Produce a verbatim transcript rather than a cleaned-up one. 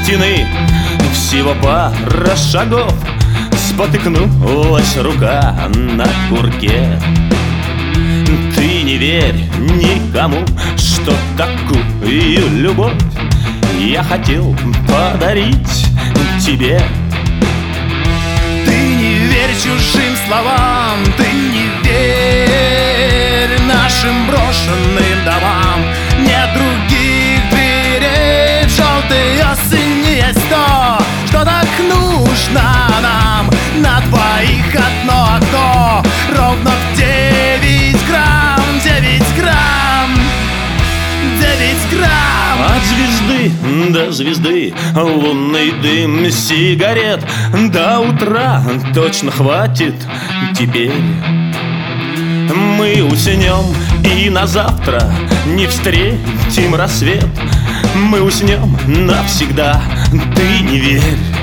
стены всего пара шагов, спотыкнулась рука на курке. Ты не верь никому, что такую любовь я хотел подарить тебе. Ты не верь чужим словам, ты не верь нашим брошенным домам. Нет других дверей в желтой осени, есть то, что так нужно нам. На двоих одно окно, ровно в девять грамм, девять грамм, девять грамм. От звезды до звезды лунный дым сигарет до утра точно хватит теперь. Мы уснем и на завтра не встретим рассвет. Мы уснем навсегда, ты не верь.